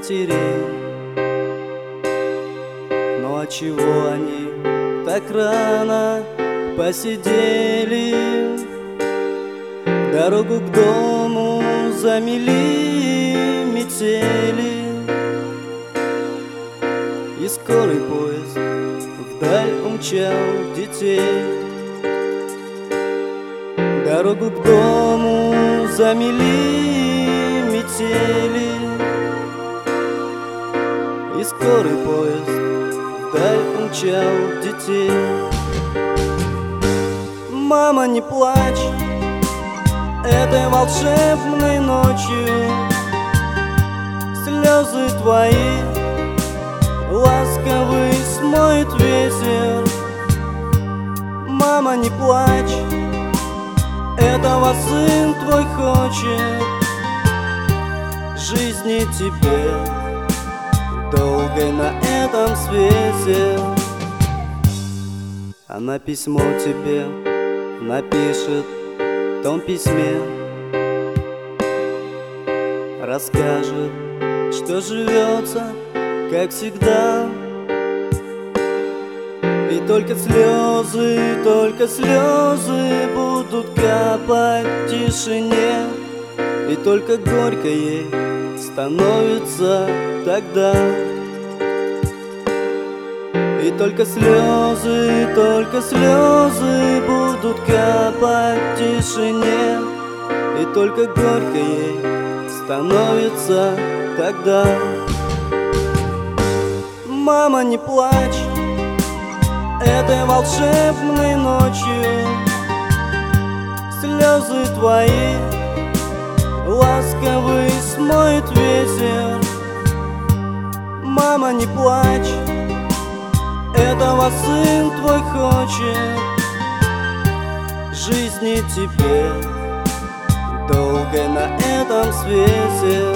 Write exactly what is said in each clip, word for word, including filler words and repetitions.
матерей. Но отчего они так рано посидели? Дорогу к дому замели метели, и скорый поезд вдаль умчал детей. Дорогу к дому замели метели, и скорый поезд вдаль умчал детей. Мама, не плачь этой волшебной ночью, слезы твои ласковый смоет ветер. Мама, не плачь, этого сын твой хочет. Жизни тебе долгой на этом свете. Она письмо тебе напишет в том письме, расскажет, что живется, как всегда. И только слезы, только слезы будут капать в тишине, и только горько ей становится тогда. И только слезы, только слезы будут капать в тишине, и только горько ей становится тогда. Мама, не плачь этой волшебной ночью, слезы твои ласковый смоет ветер. Мама, не плачь, этого сын твой хочет. Жизни тебе долгой на этом свете.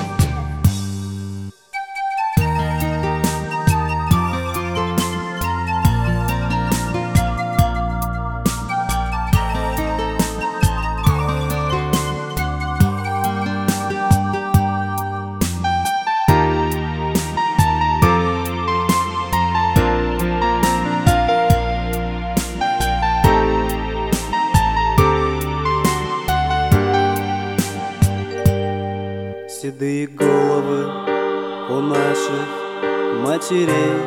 Седые головы у наших матерей,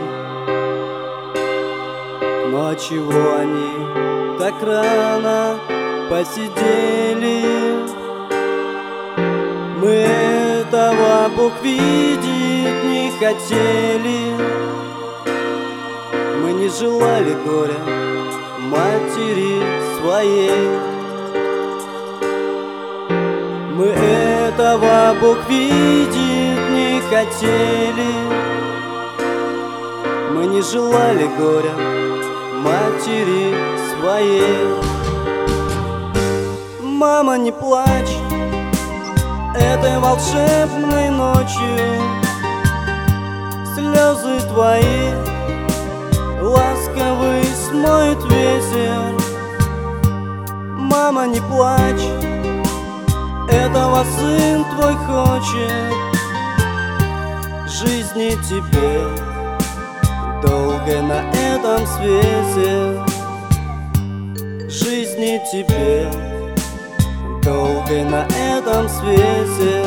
но отчего они так рано посидели? Мы этого, Бог видит, не хотели. Мы не желали горя матери своей. Мы этого, Бог видит, не хотели. Мы не желали горя матери своей. Мама, не плачь этой волшебной ночью, слезы твои ласковый смоет ветер. Мама, не плачь, этого сын твой хочет. Жизни тебе долгой на этом свете. Жизни тебе долгой на этом свете.